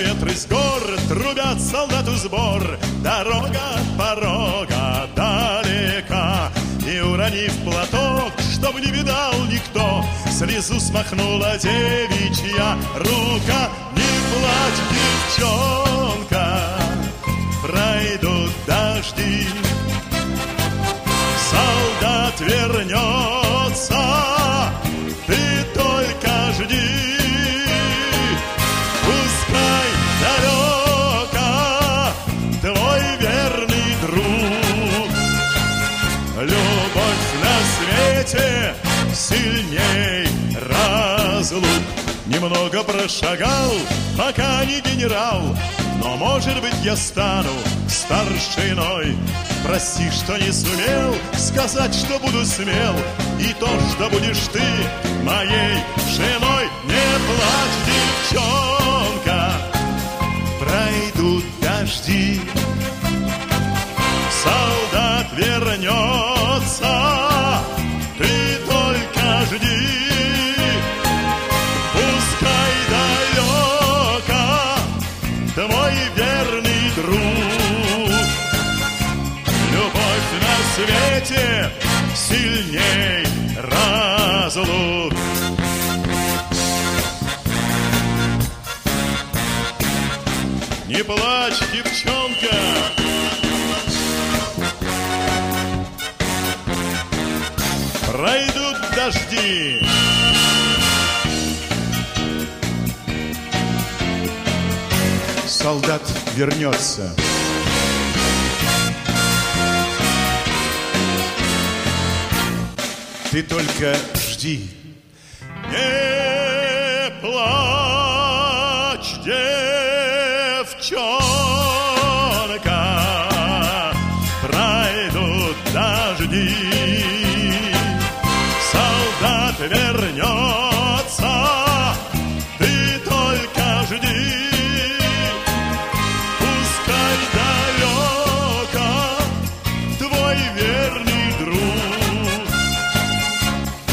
ветры с гор, трубят солдату сбор. Дорога от порога далека, и, уронив платок, чтоб не видал никто, слезу смахнула девичья рука. Не плачь, девчонка, пройдут дожди, солдат вернется, ты только жди. Пускай далеко твой верный друг, любовь на свете сильней разлук. Немного прошагал, пока не генерал, но, может быть, я стану старшиной. Прости, что не сумел сказать, что буду смел, и то, что будешь ты моей женой. Не плачь, девчонка, пройдут дожди, солдат вернется, ты только жди. Пускай далеко твой верный друг, любовь на свете сильней разлук. Не плачь, девчонка, пройдут дожди, солдат вернется. Ты только жди. Не плачь, девчонка, пройдут дожди, солдат вернется, ты только жди. Пускай далеко твой верный друг,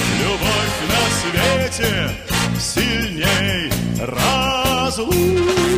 любовь на свете сильней разлук.